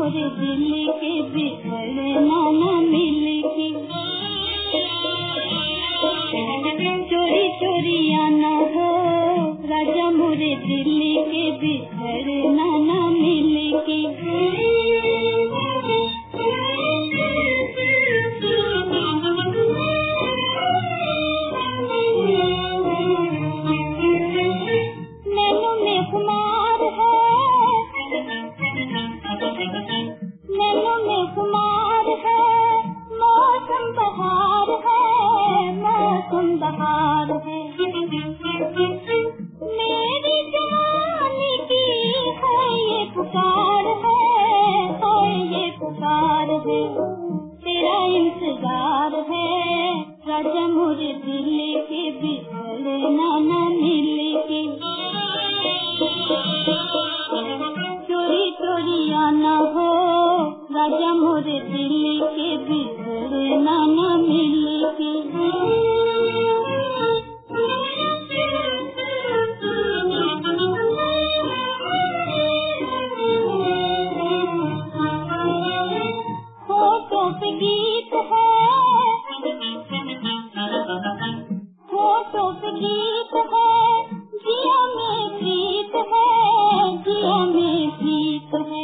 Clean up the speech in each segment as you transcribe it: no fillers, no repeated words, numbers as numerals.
मोरे दिल के बिछड़ना न मिल के। चोरी चोरी आना हो राजा मोरे दिल के बिछड़ना न मिल के। नैनों में खुमार है, नैनों में खुमार है, मौसम बहार है, मौसम बहार है। मेरी जवानी की है ये पुकार है ये पुकार है। तेरा इंतजार है राजा मोरे दिल के बिछड़ना न मिल के। चोरी चोरी आना हो राजा मोरे दिल के बिछड़ना न मिल के। होठों पे गीत है, होठों पे गीत है, जिया में प्रीत है, जिया में प्रीत है।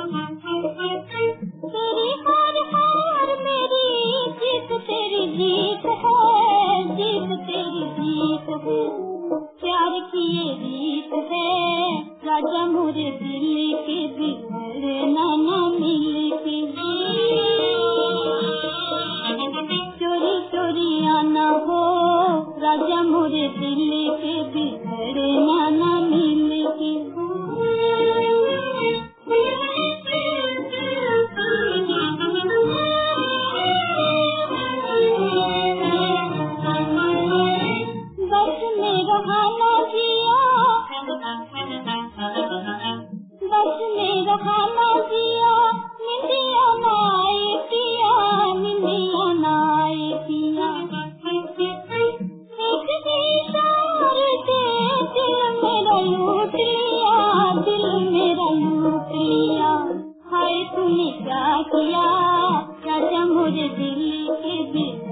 तेरी हार हार मेरी जीत तेरी जीत है, जीत तेरी जीत है। प्यार की ये रीत है राजा मोरे दिल के बिछड़ना न मिल के। चोरी चोरी आना हो राजा मोरे दिल के बिछड़ना न मिल के। बस में रहा ना जिया, बस में रहा ना जिया, निंदिया ना आए पिया, निंदिया ना आए पिया। एक इशार से दिल मेरा लूट लिया, दिल मेरा लूट लिया। हाय तूने क्या किया राजा मोरे दिल के